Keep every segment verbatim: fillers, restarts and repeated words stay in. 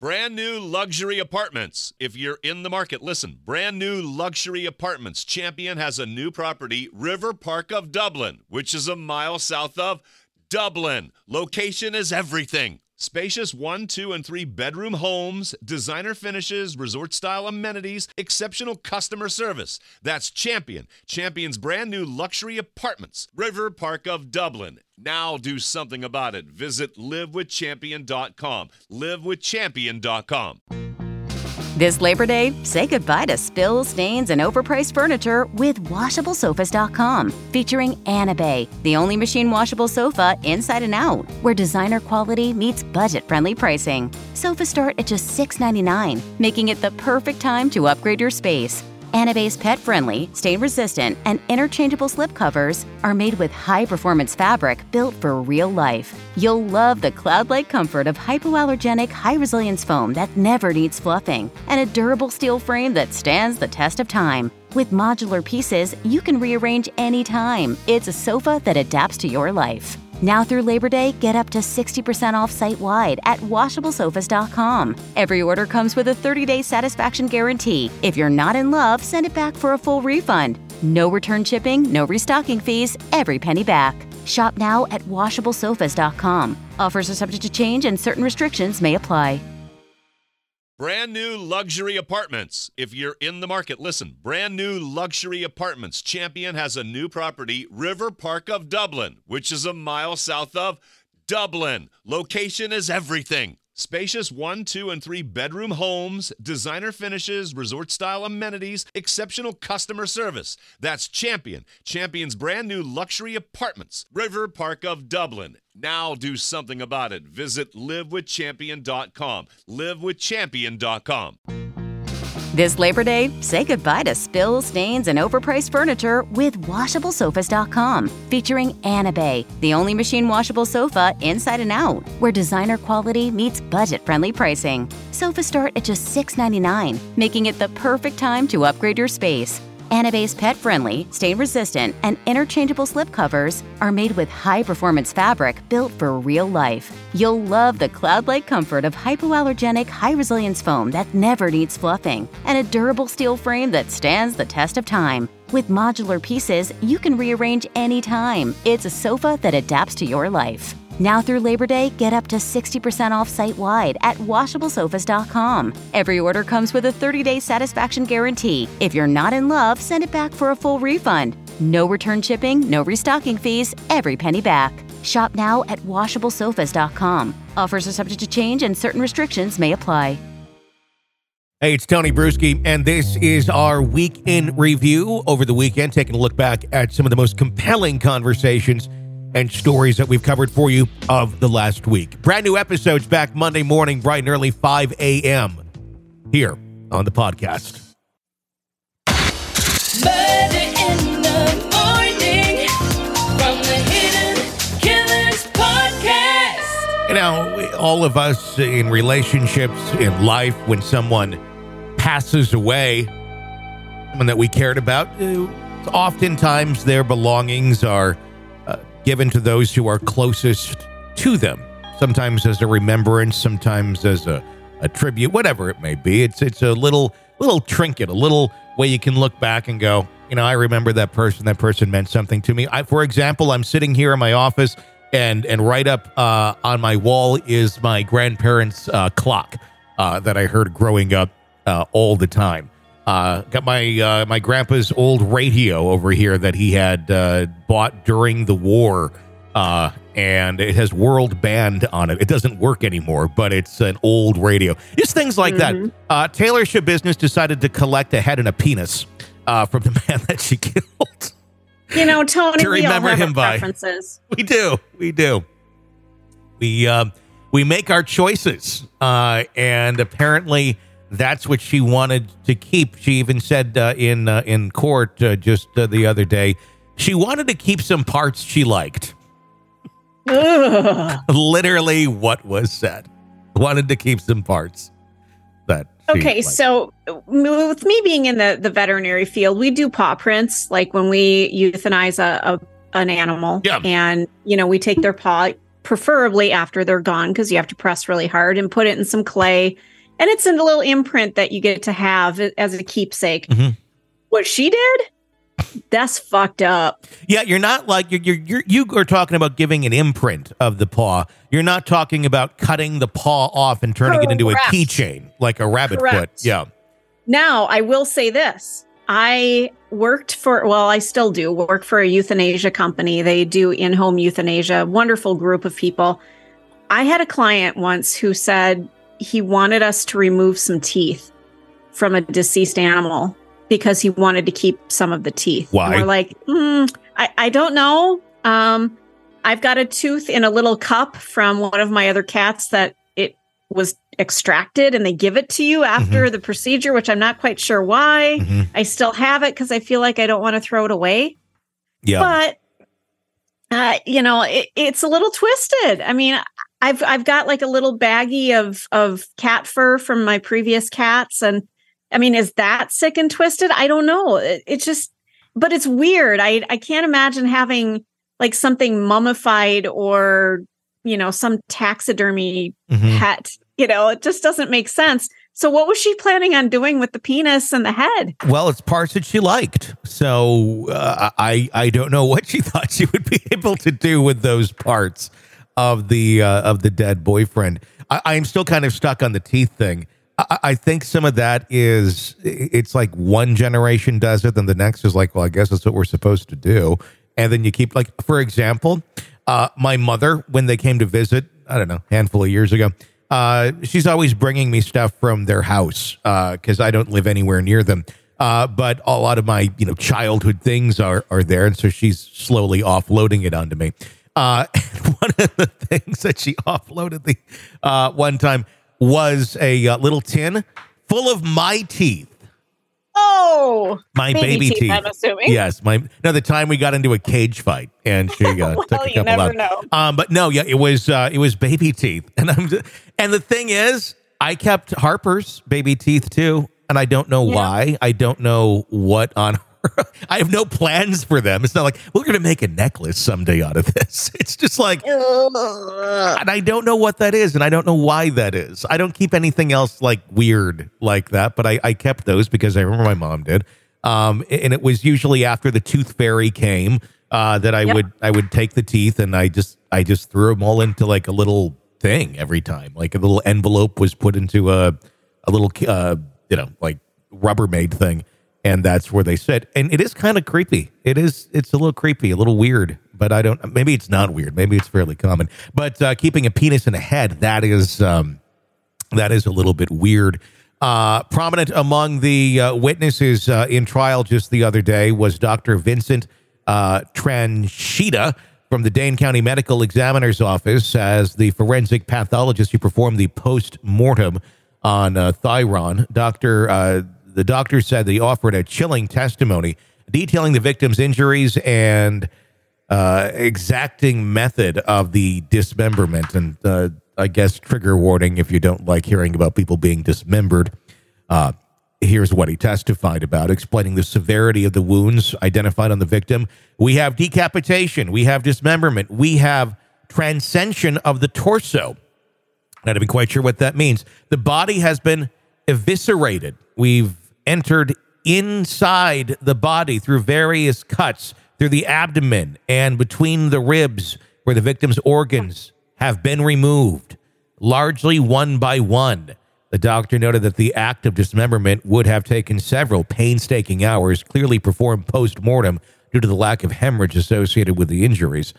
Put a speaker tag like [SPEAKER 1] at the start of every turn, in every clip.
[SPEAKER 1] Brand new luxury apartments. If you're in the market, listen. Brand new luxury apartments. Champion has a new property, River Park of Dublin, which is a mile south of Dublin. Location is everything. Spacious one, two, and three bedroom homes, designer finishes, resort-style amenities, exceptional customer service. That's Champion. Champion's brand new luxury apartments. River Park of Dublin. Now do something about it. Visit live with champion dot com. live with champion dot com.
[SPEAKER 2] This Labor Day, say goodbye to spills, stains, and overpriced furniture with washable sofas dot com. Featuring Anabay, the only machine washable sofa inside and out, where designer quality meets budget-friendly pricing. Sofas start at just six ninety-nine, making it the perfect time to upgrade your space. Anabay's pet-friendly, stain-resistant, and interchangeable slip covers are made with high-performance fabric built for real life. You'll love the cloud-like comfort of hypoallergenic, high-resilience foam that never needs fluffing, and a durable steel frame that stands the test of time. With modular pieces, you can rearrange anytime. It's a sofa that adapts to your life. Now through Labor Day, get up to sixty percent off site-wide at washable sofas dot com. Every order comes with a thirty-day satisfaction guarantee. If you're not in love, send it back for a full refund. No return shipping, no restocking fees, every penny back. Shop now at washable sofas dot com. Offers are subject to change and certain restrictions may apply.
[SPEAKER 1] Brand new luxury apartments. If you're in the market, listen. Brand new luxury apartments. Champion has a new property, River Park of Dublin, which is a mile south of Dublin. Location is everything. Spacious one, two, and three bedroom homes, designer finishes, resort-style amenities, exceptional customer service. That's Champion. Champion's brand new luxury apartments. River Park of Dublin. Now do something about it. Visit live with champion dot com. live with champion dot com.
[SPEAKER 2] This Labor Day, say goodbye to spills, stains, and overpriced furniture with washable sofas dot com. Featuring Anabay, the only machine washable sofa inside and out, where designer quality meets budget-friendly pricing. Sofas start at just six ninety-nine, making it the perfect time to upgrade your space. Anabay's pet-friendly, stain-resistant, and interchangeable slip covers are made with high-performance fabric built for real life. You'll love the cloud-like comfort of hypoallergenic, high-resilience foam that never needs fluffing, and a durable steel frame that stands the test of time. With modular pieces, you can rearrange anytime. It's a sofa that adapts to your life. Now through Labor Day, get up to sixty percent off site-wide at washable sofas dot com. Every order comes with a thirty-day satisfaction guarantee. If you're not in love, send it back for a full refund. No return shipping, no restocking fees, every penny back. Shop now at washable sofas dot com. Offers are subject to change and certain restrictions may apply.
[SPEAKER 3] Hey, it's Tony Bruschi, and this is our Week in Review. Over the weekend, taking a look back at some of the most compelling conversations and stories that we've covered for you of the last week. Brand new episodes back Monday morning, bright and early, five a.m. here on the podcast.
[SPEAKER 4] Murder in the morning from the Hidden Killers podcast.
[SPEAKER 3] You know, all of us in relationships, in life, when someone passes away, someone that we cared about, oftentimes their belongings are given to those who are closest to them, sometimes as a remembrance, sometimes as a, a tribute, whatever it may be. It's it's a little little trinket, a little way you can look back and go, you know, I remember that person. That person meant something to me. I, for example, I'm sitting here in my office, and and right up uh, on my wall is my grandparents' uh, clock uh, that I heard growing up uh, all the time. Uh, got my uh, my grandpa's old radio over here that he had uh, bought during the war, uh, and it has World Band on it. It doesn't work anymore, but it's an old radio. Just things like mm-hmm. that. Uh, Taylor Ship Business decided to collect a head and a penis uh, from the man that she killed.
[SPEAKER 5] You know, Tony,
[SPEAKER 3] to
[SPEAKER 5] we all
[SPEAKER 3] remember
[SPEAKER 5] have
[SPEAKER 3] him
[SPEAKER 5] our
[SPEAKER 3] by.
[SPEAKER 5] preferences.
[SPEAKER 3] We do. We do. We uh, we make our choices, uh, and apparently that's what she wanted to keep. She even said uh, in uh, in court uh, just uh, the other day, she wanted to keep some parts she liked. Literally what was said. Wanted to keep some parts that she
[SPEAKER 5] Okay,
[SPEAKER 3] liked.
[SPEAKER 5] so with me being in the, the veterinary field, we do paw prints, like when we euthanize a, a an animal.
[SPEAKER 3] Yeah.
[SPEAKER 5] And, you know, we take their paw. preferably after they're gone, because you have to press really hard, and put it in some clay. And it's in a little imprint that you get to have as a keepsake.
[SPEAKER 3] Mm-hmm.
[SPEAKER 5] What she did, that's fucked up.
[SPEAKER 3] Yeah, you're not like you're, you're you're you are talking about giving an imprint of the paw. You're not talking about cutting the paw off and turning
[SPEAKER 5] Correct.
[SPEAKER 3] it into a keychain like a rabbit
[SPEAKER 5] Correct.
[SPEAKER 3] foot. Yeah.
[SPEAKER 5] Now, I will say this. I worked for, well, I still do work for a euthanasia company. They do in-home euthanasia, wonderful group of people. I had a client once who said he wanted us to remove some teeth from a deceased animal because he wanted to keep some of the teeth.
[SPEAKER 3] Why?
[SPEAKER 5] And we're like, mm, I, I don't know. Um, I've got a tooth in a little cup from one of my other cats that it was extracted, and they give it to you after mm-hmm. the procedure, which I'm not quite sure why. Mm-hmm. I still have it because I feel like I don't want to throw it away.
[SPEAKER 3] Yeah.
[SPEAKER 5] But, uh, you know, it, it's a little twisted. I mean, I've I've got like a little baggie of of cat fur from my previous cats, and I mean, is that sick and twisted? I don't know. It, it's just, but it's weird. I I can't imagine having like something mummified or, you know, some taxidermy mm-hmm. pet. You know, it just doesn't make sense. So what was she planning on doing with the penis and the head?
[SPEAKER 3] Well, it's parts that she liked. So uh, I I don't know what she thought she would be able to do with those parts of the uh, of the dead boyfriend. I, I'm still kind of stuck on the teeth thing. I, I think some of that is, it's like one generation does it, then the next is like, well, I guess that's what we're supposed to do. And then you keep, like, for example, uh, my mother, when they came to visit, I don't know, a handful of years ago, uh, she's always bringing me stuff from their house because uh, I don't live anywhere near them. Uh, but a lot of my, you know, childhood things are are there, and so she's slowly offloading it onto me. Uh, and one of the things that she offloaded the uh, one time was a uh, little tin full of my teeth.
[SPEAKER 5] Oh,
[SPEAKER 3] my baby, baby teeth, teeth.
[SPEAKER 5] I'm assuming.
[SPEAKER 3] Yes, my. No, the time we got into a cage fight, and she uh,
[SPEAKER 5] well,
[SPEAKER 3] took a
[SPEAKER 5] you
[SPEAKER 3] couple
[SPEAKER 5] never
[SPEAKER 3] out.
[SPEAKER 5] Know.
[SPEAKER 3] Um, but no, yeah, it was uh, it was baby teeth, and I'm. Just, and the thing is, I kept Harper's baby teeth too, and I don't know yeah. why. I don't know what on. I have no plans for them. It's not like we're going to make a necklace someday out of this. It's just like, and I don't know what that is, and I don't know why that is. I don't keep anything else like weird like that, but I, I kept those because I remember my mom did. Um, and it was usually after the tooth fairy came uh, that I yep. would I would take the teeth and I just I just threw them all into like a little thing every time. Like a little envelope was put into a a little uh, you know like Rubbermaid thing. And that's where they sit. And it is kind of creepy. It is, it's a little creepy, a little weird, but I don't, maybe it's not weird. Maybe it's fairly common, but uh, keeping a penis in a head, that is, um, that is a little bit weird. Uh, prominent among the uh, witnesses uh, in trial just the other day was Doctor Vincent uh, Tranchida from the Dane County Medical Examiner's Office as the forensic pathologist who performed the post-mortem on uh, Thyron. Doctor uh The doctor said they offered a chilling testimony detailing the victim's injuries and uh, exacting method of the dismemberment. And uh, I guess trigger warning if you don't like hearing about people being dismembered. Uh, here's what he testified about, explaining the severity of the wounds identified on the victim. We have decapitation. We have dismemberment. We have transcension of the torso. Not even quite sure what that means. The body has been eviscerated. We've entered inside the body through various cuts through the abdomen and between the ribs where the victim's organs have been removed, largely one by one. The doctor noted that the act of dismemberment would have taken several painstaking hours, clearly performed post-mortem due to the lack of hemorrhage associated with the injuries.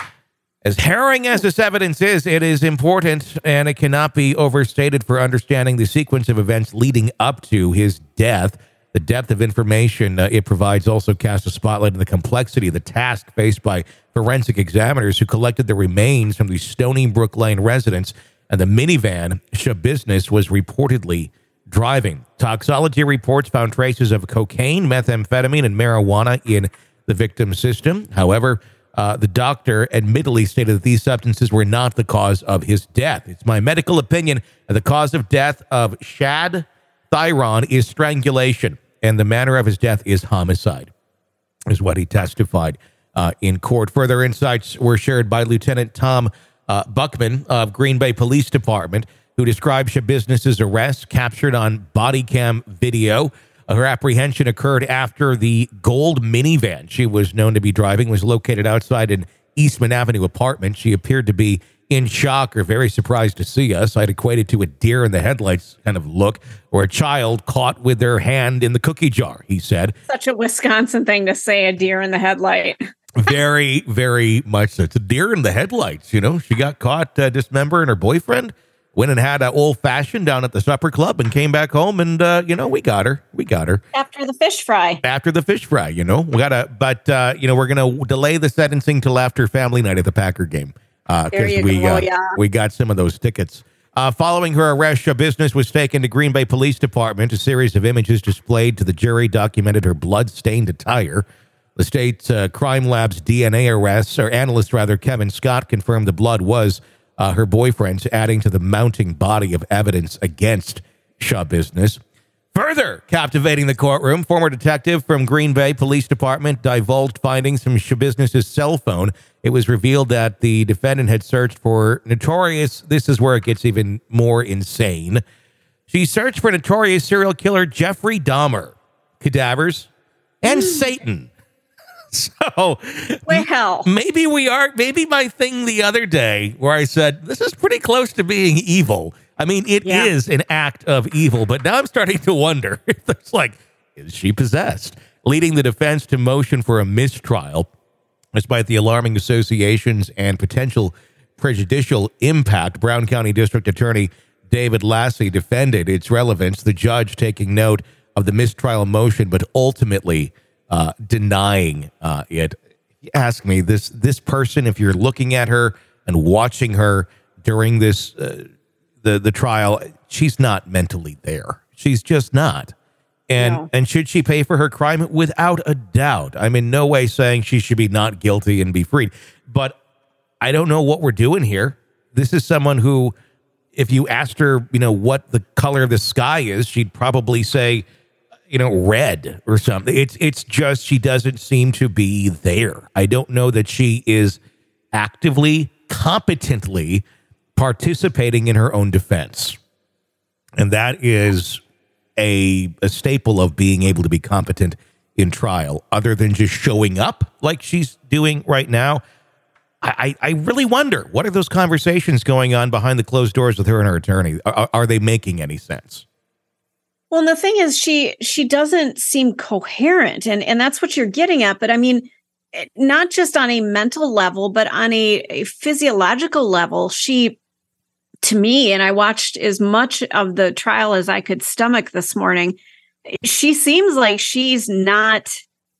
[SPEAKER 3] As harrowing as this evidence is, it is important, and it cannot be overstated for understanding the sequence of events leading up to his death. The depth of information uh, it provides also casts a spotlight on the complexity of the task faced by forensic examiners who collected the remains from the Stony Brook Lane residence and the minivan Shabusiness was reportedly driving. Toxology reports found traces of cocaine, methamphetamine, and marijuana in the victim's system. However, Uh, the doctor admittedly stated that these substances were not the cause of his death. It's my medical opinion that the cause of death of Shad Thyron is strangulation, and the manner of his death is homicide, is what he testified uh, in court. Further insights were shared by Lieutenant Tom uh, Buckman of Green Bay Police Department, who described Schabusiness's arrest captured on body cam video. Her apprehension occurred after the gold minivan she was known to be driving was located outside an Eastman Avenue apartment. She appeared to be in shock or very surprised to see us. I'd equate it to a deer in the headlights kind of look, or a child caught with their hand in the cookie jar, he said.
[SPEAKER 5] Such a Wisconsin thing to say, a deer in the headlight.
[SPEAKER 3] Very, very much so. It's a deer in the headlights, you know. She got caught uh, dismembering her boyfriend, went and had an old-fashioned down at the supper club and came back home, and, uh, you know, we got her. We got her.
[SPEAKER 5] After the fish fry.
[SPEAKER 3] After the fish fry, you know. We gotta, but, uh, you know, we're going to delay the sentencing till after family night at the Packer game. Uh,
[SPEAKER 5] There you
[SPEAKER 3] we,
[SPEAKER 5] go,
[SPEAKER 3] uh,
[SPEAKER 5] yeah.
[SPEAKER 3] we got some of those tickets. Uh, following her arrest, Schabusiness was taken to Green Bay Police Department. A series of images displayed to the jury documented her blood-stained attire. The state's uh, crime lab's D N A arrests, or analyst rather, Kevin Scott, confirmed the blood was uh, her boyfriend's, adding to the mounting body of evidence against Schabusiness. Further captivating the courtroom, former detective from Green Bay Police Department divulged findings from Schabusiness's cell phone. It was revealed that the defendant had searched for notorious, this is where it gets even more insane. She searched for notorious serial killer Jeffrey Dahmer, cadavers, and Satan. So
[SPEAKER 5] Well,
[SPEAKER 3] maybe we are, maybe my thing the other day where I said, this is pretty close to being evil. I mean, it
[SPEAKER 5] Yeah.
[SPEAKER 3] is an act of evil, but now I'm starting to wonder if it's like, is she possessed? Leading the defense to motion for a mistrial, despite the alarming associations and potential prejudicial impact. Brown County District Attorney David Lassie defended its relevance, the judge taking note of the mistrial motion, but ultimately uh, denying uh, it. You ask me, this this person, if you're looking at her and watching her during this uh, the the trial, she's not mentally there. She's just not. And
[SPEAKER 5] No.
[SPEAKER 3] and should she pay for her crime? Without a doubt. I'm in no way saying she should be not guilty and be freed. But I don't know what we're doing here. This is someone who, if you asked her, you know, what the color of the sky is, she'd probably say, you know, red or something. It's it's just she doesn't seem to be there. I don't know that she is actively, competently participating in her own defense. And that is a, a staple of being able to be competent in trial, other than just showing up like she's doing right now. I, I really wonder, what are those conversations going on behind the closed doors with her and her attorney? Are, are they making any sense?
[SPEAKER 5] well, and the thing is, she she doesn't seem coherent, and and that's what you're getting at. But I mean, it- not just on a mental level, but on a, a physiological level, she, to me, and I watched as much of the trial as I could stomach this morning. She seems like she's not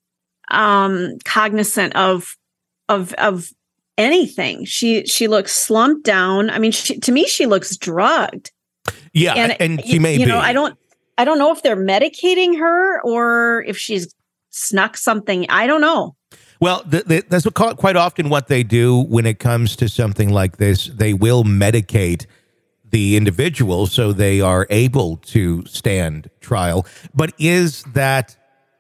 [SPEAKER 5] um, cognizant of of of anything. She she looks slumped down. I mean, she, to me, she looks drugged.
[SPEAKER 3] Yeah, and, and she
[SPEAKER 5] you,
[SPEAKER 3] may
[SPEAKER 5] you
[SPEAKER 3] be.
[SPEAKER 5] know, I don't I don't know if they're medicating her or if she's snuck something. I don't know.
[SPEAKER 3] Well, th- th- that's what, quite often what they do when it comes to something like this. They will medicate the individual so they are able to stand trial. But is that,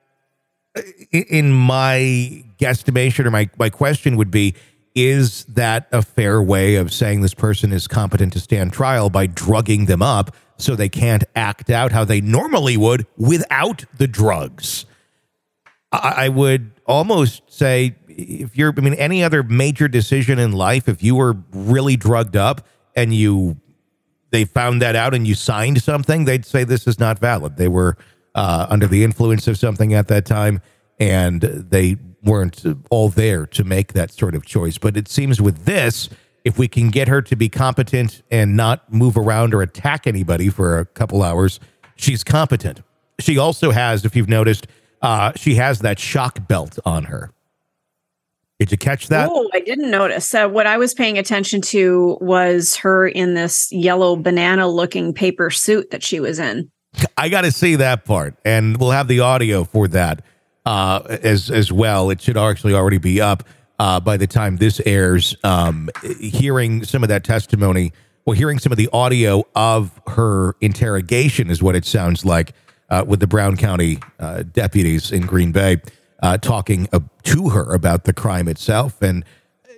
[SPEAKER 3] in my guesstimation, or my, my question would be, is that a fair way of saying this person is competent to stand trial by drugging them up so they can't act out how they normally would without the drugs? I, I would almost say, if you're, I mean, any other major decision in life, if you were really drugged up and you, they found that out and you signed something, they'd say this is not valid. They were uh, under the influence of something at that time, and they weren't all there to make that sort of choice. But it seems with this, if we can get her to be competent and not move around or attack anybody for a couple hours, she's competent. She also has, if you've noticed, uh, she has that shock belt on her. Did you catch that?
[SPEAKER 5] Oh, I didn't notice. Uh, what I was paying attention to was her in this yellow banana looking paper suit that she was in.
[SPEAKER 3] I got to see that part, and we'll have the audio for that uh, as as well. It should actually already be up uh, by the time this airs. Um, hearing some of that testimony, or hearing some of the audio of her interrogation is what it sounds like uh, with the Brown County uh, deputies in Green Bay uh, talking uh, to her about the crime itself. And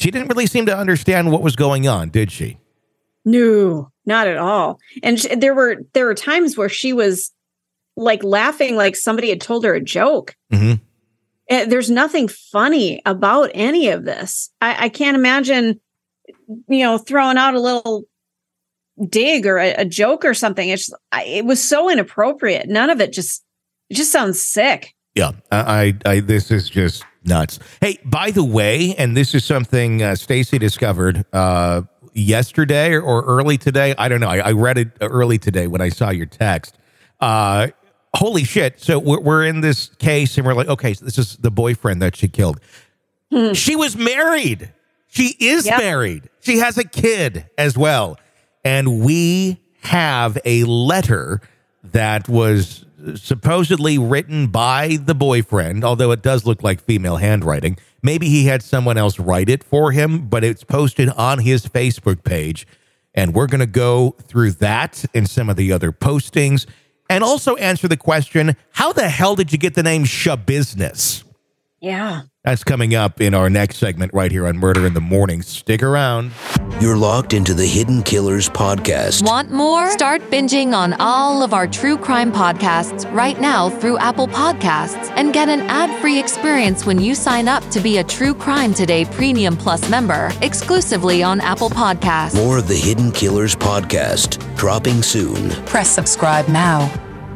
[SPEAKER 3] she didn't really seem to understand what was going on, did she?
[SPEAKER 5] No, not at all. And sh- there were there were times where she was like laughing like somebody had told her a joke.
[SPEAKER 3] Mm-hmm.
[SPEAKER 5] And there's nothing funny about any of this. I, I can't imagine, you know, throwing out a little dig or a, a joke or something. It's I, it was so inappropriate. None of it just it just sounds sick.
[SPEAKER 3] Yeah, I, I, I this is just nuts. Hey, by the way, and this is something uh, Stacy discovered uh, yesterday or, or early today. I don't know. I, I read it early today when I saw your text. Uh, holy shit! So we're, we're in this case, and we're like, okay, so this is the boyfriend that she killed. Hmm. She was married. She is yep. married. She has a kid as well, and we have a letter that was supposedly written by the boyfriend, although it does look like female handwriting. Maybe he had someone else write it for him, but it's posted on his Facebook page. And we're going to go through that and some of the other postings and also answer the question, how the hell did you get the name Shabusiness?
[SPEAKER 5] Yeah.
[SPEAKER 3] That's coming up in our next segment right here on Murder in the Morning. Stick around.
[SPEAKER 6] You're locked into the Hidden Killers podcast.
[SPEAKER 7] Want more? Start binging on all of our true crime podcasts right now through Apple Podcasts and get an ad-free experience when you sign up to be a True Crime Today Premium Plus member exclusively on Apple Podcasts.
[SPEAKER 6] More of the Hidden Killers podcast dropping soon.
[SPEAKER 8] Press subscribe now.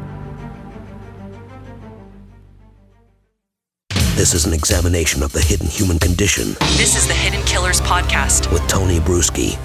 [SPEAKER 6] This is an examination of the hidden human condition.
[SPEAKER 8] This is the Hidden Killers podcast
[SPEAKER 6] with Tony Bruschi.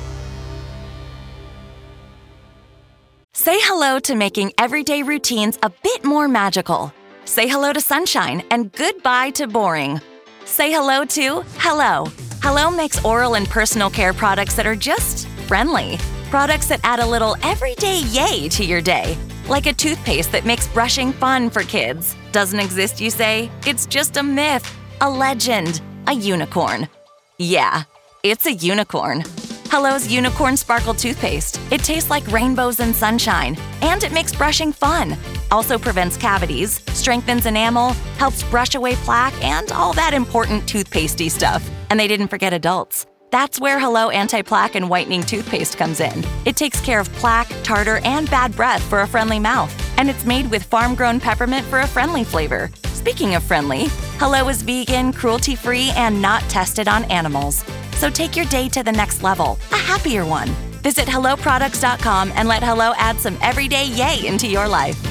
[SPEAKER 2] Say hello to making everyday routines a bit more magical. Say hello to sunshine and goodbye to boring. Say hello to Hello. Hello makes oral and personal care products that are just friendly. Products that add a little everyday yay to your day. Like a toothpaste that makes brushing fun for kids. Doesn't exist, you say? It's just a myth, a legend, a unicorn. Yeah, it's a unicorn. Hello's Unicorn Sparkle Toothpaste. It tastes like rainbows and sunshine, and it makes brushing fun. Also prevents cavities, strengthens enamel, helps brush away plaque, and all that important toothpastey stuff. And they didn't forget adults. That's where Hello Anti-Plaque and Whitening Toothpaste comes in. It takes care of plaque, tartar, and bad breath for a friendly mouth. And it's made with farm-grown peppermint for a friendly flavor. Speaking of friendly, Hello is vegan, cruelty-free, and not tested on animals. So take your day to the next level, a happier one. Visit hello products dot com and let Hello add some everyday yay into your life.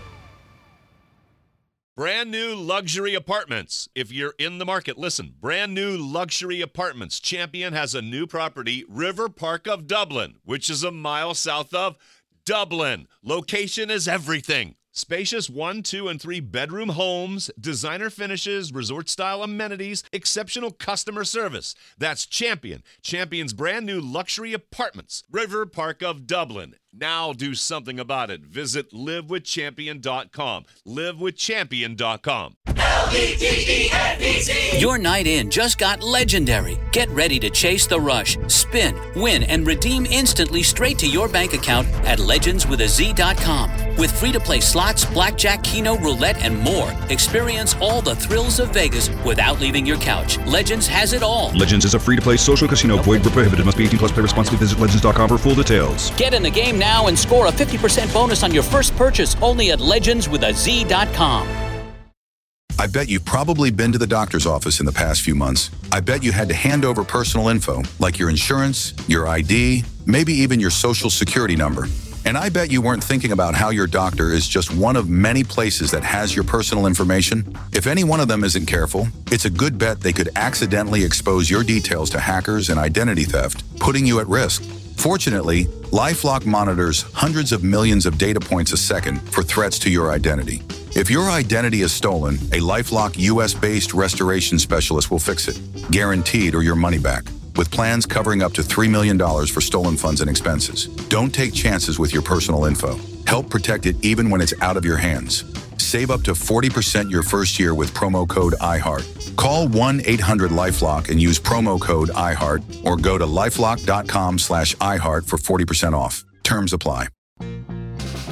[SPEAKER 1] Brand new luxury apartments. If you're in the market, listen. Brand new luxury apartments. Champion has a new property, River Park of Dublin, which is a mile south of Dublin. Location is everything. Spacious one, two, and three bedroom homes, designer finishes, resort-style amenities, exceptional customer service. That's Champion. Champion's brand new luxury apartments, River Park of Dublin. Now do something about it. Visit live with champion dot com. live with champion dot com.
[SPEAKER 9] L E G E N E Z.
[SPEAKER 10] Your night in just got legendary. Get ready to chase the rush, spin, win, and redeem instantly straight to your bank account at legends with a z dot com. With free-to-play slots, blackjack, keno, roulette, and more, experience all the thrills of Vegas without leaving your couch. Legends has it all.
[SPEAKER 11] Legends is a free-to-play social casino. Void where prohibited. Must be eighteen plus. Play responsibly. Visit legends dot com for full details.
[SPEAKER 10] Get in the game now and score a fifty percent bonus on your first purchase only at legends with a z dot com.
[SPEAKER 12] I bet you've probably been to the doctor's office in the past few months. I bet you had to hand over personal info, like your insurance, your I D, maybe even your social security number. And I bet you weren't thinking about how your doctor is just one of many places that has your personal information. If any one of them isn't careful, it's a good bet they could accidentally expose your details to hackers and identity theft, putting you at risk. Fortunately, LifeLock monitors hundreds of millions of data points a second for threats to your identity. If your identity is stolen, a LifeLock U S-based restoration specialist will fix it, guaranteed or your money back, with plans covering up to three million dollars for stolen funds and expenses. Don't take chances with your personal info. Help protect it even when it's out of your hands. Save up to forty percent your first year with promo code iHeart. Call one eight hundred LifeLock and use promo code iHeart or go to lifelock dot com slash iHeart for forty percent off. Terms apply.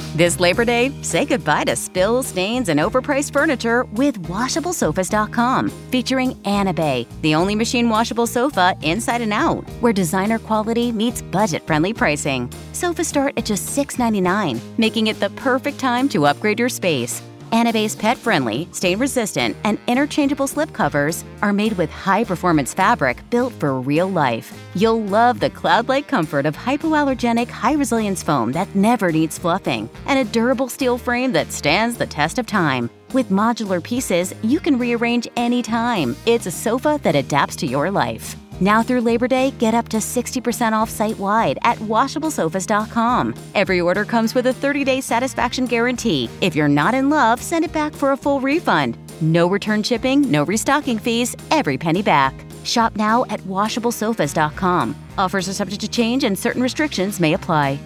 [SPEAKER 2] This Labor Day, say goodbye to spills, stains, and overpriced furniture with washable sofas dot com, featuring Anabay, the only machine washable sofa inside and out, where designer quality meets budget-friendly pricing. Sofas start at just six ninety-nine, making it the perfect time to upgrade your space. Anabay's pet-friendly, stain-resistant, and interchangeable slip covers are made with high-performance fabric built for real life. You'll love the cloud-like comfort of hypoallergenic, high-resilience foam that never needs fluffing, and a durable steel frame that stands the test of time. With modular pieces, you can rearrange anytime. It's a sofa that adapts to your life. Now through Labor Day, get up to sixty percent off site-wide at washable sofas dot com. Every order comes with a thirty-day satisfaction guarantee. If you're not in love, send it back for a full refund. No return shipping, no restocking fees, every penny back. Shop now at washable sofas dot com. Offers are subject to change and certain restrictions may apply.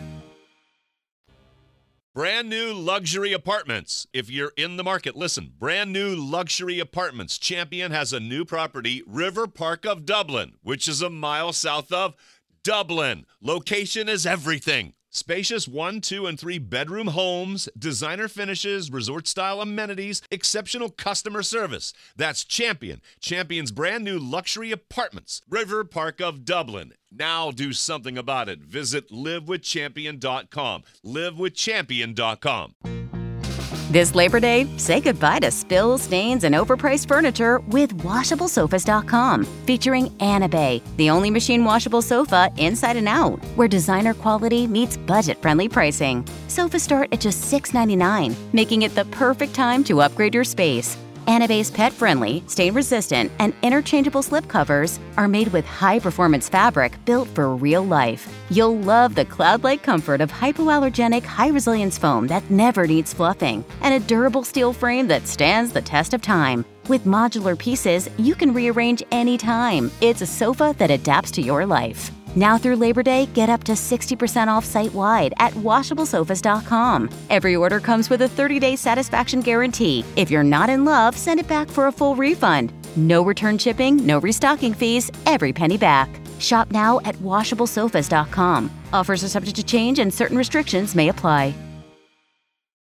[SPEAKER 1] Brand new luxury apartments. If you're in the market, listen. Brand new luxury apartments. Champion has a new property, River Park of Dublin, which is a mile south of Dublin. Location is everything. Spacious one, two, and three bedroom homes, designer finishes, resort-style amenities, exceptional customer service. That's Champion. Champion's brand new luxury apartments, River Park of Dublin. Now do something about it. Visit live with champion dot com. live with champion dot com.
[SPEAKER 2] This Labor Day, say goodbye to spills, stains, and overpriced furniture with washable sofas dot com, featuring Anabay, the only machine washable sofa inside and out, where designer quality meets budget-friendly pricing. Sofas start at just six ninety-nine, making it the perfect time to upgrade your space. Anabay's pet-friendly, stain-resistant, and interchangeable slip covers are made with high-performance fabric built for real life. You'll love the cloud-like comfort of hypoallergenic, high-resilience foam that never needs fluffing, and a durable steel frame that stands the test of time. With modular pieces, you can rearrange anytime. It's a sofa that adapts to your life. Now through Labor Day, get up to sixty percent off site-wide at washable sofas dot com. Every order comes with a thirty-day satisfaction guarantee. If you're not in love, send it back for a full refund. No return shipping, no restocking fees, every penny back. Shop now at washable sofas dot com. Offers are subject to change and certain restrictions may apply.